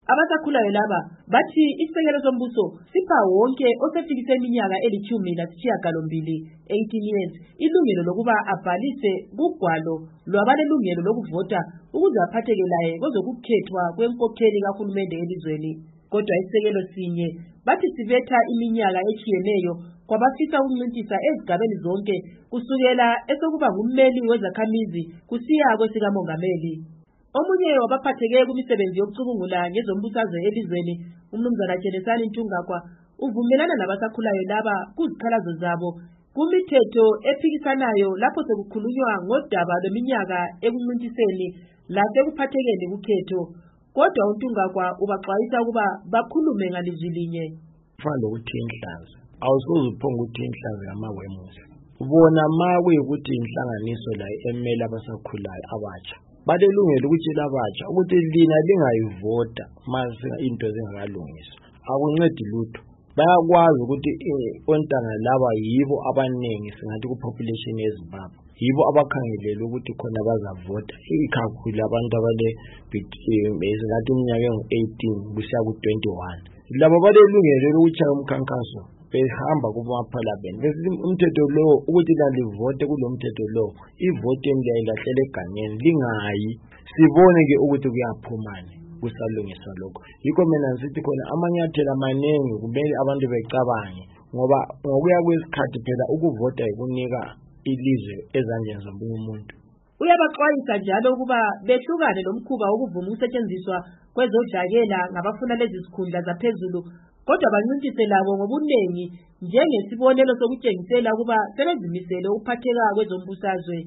Abasakhulayo laba bathi isisekelo sombuso sipha wonke osefikise iminyaka eli-18 years ilungelo lokuba abhalise kugwalo lwabalelungelo lokuvota ukuze aphatheke laye kwezokukhethwa kwenkokheli kahulumende elizweni. Kodwa isisekelo sinye bathi sibetha iminyaka etshiyeneyo kwabafisa ukuncintiswa ezigabeni zonke kusukela esokuba ngummeli wezakhamizi kusiya kwesikamongameli. Omunye wabaphatheke kumisebenzi yokucubungula ngezombusazwe elizweni, uMnumzana Tsheletsani Ntungagwa, uvumelana nabasakhulayo laba kuzikhalazo zabo kumithetho ephikisanayo lapho sekukhulunywa ngodaba lweminyaka ekuncintiseni lasekuphathekeni kukhetho. Kodwa uNtungagwa ubaxwayisa ukuba bakhulume ngalizwi linye. Kufanele ukuthi inhlanzi awusoze uphonge ukuthi inhlanzi yamawemusi bona mawe ukuthi inhlanganiso la emela abasakhulayo abatsha balelungelo ukuthi labatsha ukuthi lina lingayivota mase into zingakalungiswa akuncedi lutho. Bayakwazi ukuthi ontanga laba yibo abaningi singathi ku population yeZimbabwe, yibo abakhangelele ukuthi khona bazavota ikakhulu abantu abale singathi iminyaka engu-18 kusiya ku-21. Labo balelungelo lokuthi umkhankaso behamba kuma-parliament bese umthetho lo ukuthi lalivote kulomthetho lo ivote liyayilahlela egangeni lingayi sibone ke ukuthi kuyaphumana kusalungiswa lokho. Yikho mina ngithi khona amanyathelo amaningi kumele abantu becabange ngoba ngokuya kwesikhathi phela ukuvota ikunika ilizwe ezandleni zomunye umuntu. Uyabaxwayisa njalo ukuba behlukane lomkhuba wokuvuma ukusetshenziswa kwezodlakela ngabafuna lezi zikhundla zaphezulu, kodwa bancintise labo ngobunengi njengesibonelo sokutshengisela ukuba sebezimisele ukuphatheka kwezombusazwe.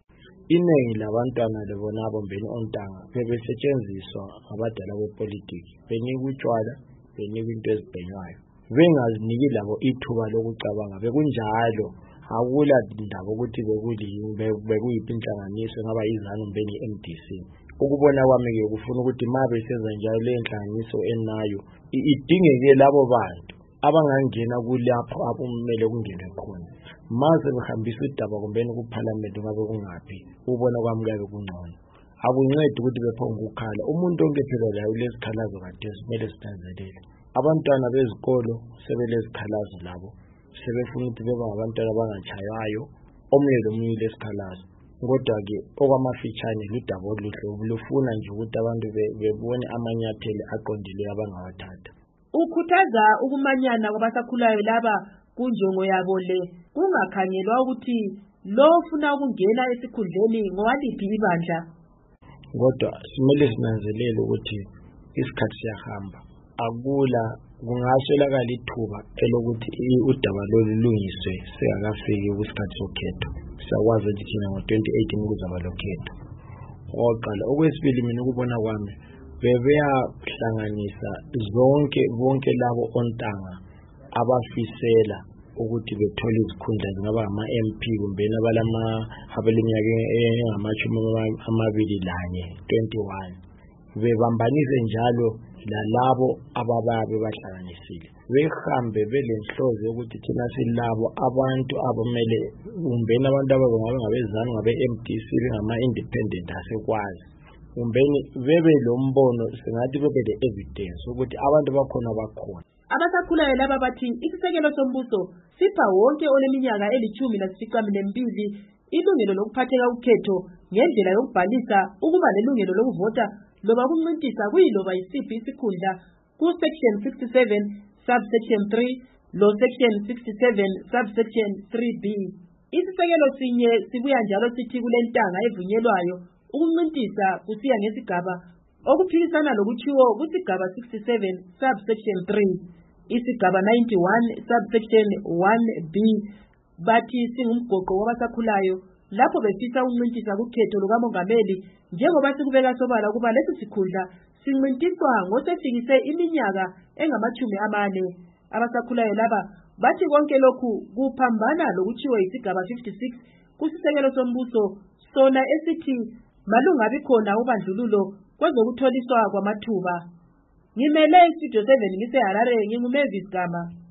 Iningi labantwana lebona bombeni ontanga bebesetshenziswa abadala bepolitiki, benika utshwala, benika into ezibhenywayo, bengaziniki labo ithuba lokucabanga. Bekunjalo akula ndaba ukuthi bekuyiphi inhlanganiso ngaba izanu mbeni MDC. Ukubona kwami ke kufuna ukuthi mabe senza njalo le nhlanganiso enayo idingeke labo bantu abangangena kulapho abumele kungenwe khona. Mase behambisa udaba kumbeni kuParliament ngabe kungaphi ubona kwami kuyabe kungcono. Akuncedi ukuthi bephonga ukukhala. Umuntu onke phela la ulezikhalazo kade kumele sitanzelele. Abantwana bezikolo sebelezikhalazo labo sebefuna ukuthi beba abantwana abangachayayo omunye lomunye lesikhalazo. Kodwa ke okwamafitshane ludaba oluhle lufuna nje ukuthi abantu bebone amanyathelo aqondile abangawathatha. Ukhuthaza ukumanyana kwabasakhulayo laba kunjongo yabo le kungakhangelwa ukuthi lo ufuna ukungena esikhundleni ngowaliphi ibandla. Kodwa simele sinanzelele ukuthi isikhathi siyahamba, akula kungaswelakala ithuba elokuthi udaba lolungiswe singakafiki kusikhathi sokhetho. Siyakwazi ukuthi thina ngo-2018 kuzaba lokhetho. Oqala okwesibili mina ukubona kwami bebeyahlanganisa bonke labo ontanga abafisela ukuthi bethole izikhundla zingaba ama-MP kumbe abaleminyaka engama-21 bebambanise njalo lalabo abababe bahlanganisile behambe belenhlozo yokuthi thina silabo abantu abamele kumbeni abantu ababengabe ngabezanu ngabe-MDC bengama-independent asekwazi kumbeni bebe lombono singathi bebe le-evidence ukuthi abantu bakhona. Abasakhulayo laba bathi isisekelo sombuso sipha wonke oleminyaka eli-12 ilungelo lokuphatheka ukhetho ngendlela yokubhalisa ukuba lelungelo lokuvota loba kuncintisa kuyiloba yisiphi isikhundla ku-section 67 subsection 3 lo section 67 subsection 3b. Isisekelo sinye sibuya njalo sithi kulentanga evunyelwayo ukuncintisa kusiya ngesigaba okuphikisana lokutshiwo kusigaba 67 subsection 3. Isigaba 91 subsection 1b bathi singumgoqo wabasakhulayo lapho befisa ukuncintisa kukhetho lukamongameli njengoba sikubeka sobala ukuba lesi sikhundla sincintiswa ngosefikise iminyaka engama-40. Abasakhulayo laba bathi konke lokhu kuphambana lokutshiwo yisigaba 56 kusisekelo sombuso sona esithi malungabi khona ubandlululo kwezokutholiswa kwamathuba. Ngimele iStudio 7 ngiseHarare, nginguMavis Gama.